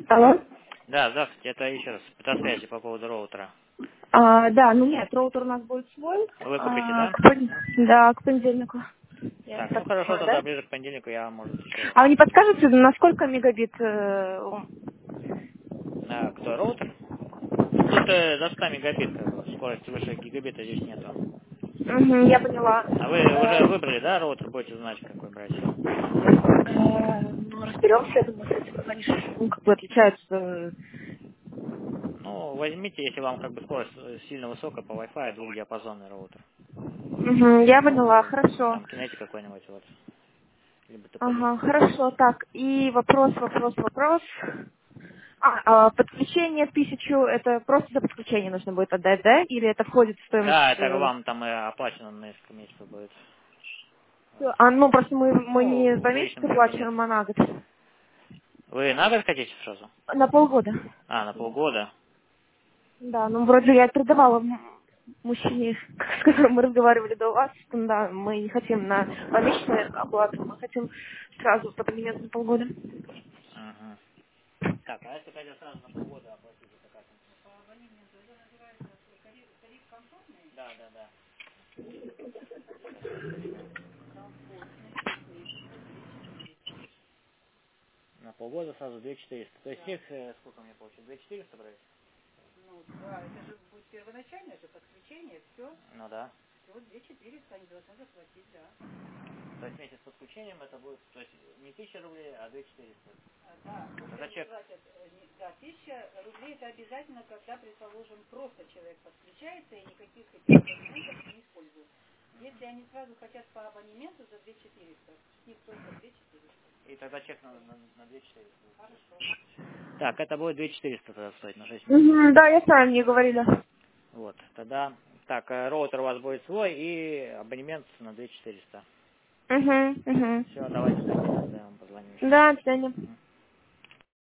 Алло? Да, здравствуйте, это еще раз по связи по поводу роутера. Да, ну нет, роутер у нас будет свой. Вы купите, да? Да, к понедельнику. Я Так, ну так хорошо, понимаю, тогда да? ближе к понедельнику я, может, еще... А вы не подскажете, на сколько мегабит? Кто, роутер? Тут до 100 мегабит, как бы, скорость выше гигабита здесь нету. Мгм, я поняла. А вы уже выбрали, да, роутер? Будете знать, какой брать? Ну, разберемся, я думаю, с этим, они же, ну, как бы отличаются. Ну, возьмите, если вам как бы скорость сильно высокая по Wi-Fi, двухдиапазонный роутер. Мгм, я поняла, хорошо. Там кинете какой-нибудь, вот, либо ТП-линк. Ага, хорошо, так, и вопрос. Подключение 1000, это просто за подключение нужно будет отдать, да? Или это входит в Да, стоимость? это вам там оплачено на несколько месяцев будет. Вот. Ну, просто мы не Ну, за в месяц личном кабинете. оплачиваем, а на год. Вы на год хотите сразу? На полгода. На полгода. Да, ну вроде я передавала мужчине, с которым мы разговаривали до вас, что да, мы не хотим на помесячную оплату, мы хотим сразу под абонемент на полгода. Ага. Так, а если хотя сразу на полгода оплатить, это как? Да, да, да. Сейчас я посмотрю. На полгода сразу 2400. То есть их сколько мне получится? 2400 брать? Ну да. То есть вместе с подключением это будет, то есть не 1000 рублей, а 2400. Тогда чек. И тогда чек на 2400 будет. Так, это будет 2400 тогда стоить на 6 месяцев. Мгм, да, я с вами не говорила. Вот, тогда, так, роутер у вас будет свой и абонемент на 2400. Угу, угу. Все, давайте в понедельник тогда я вам позвоню еще. Да, ценим. Мгм.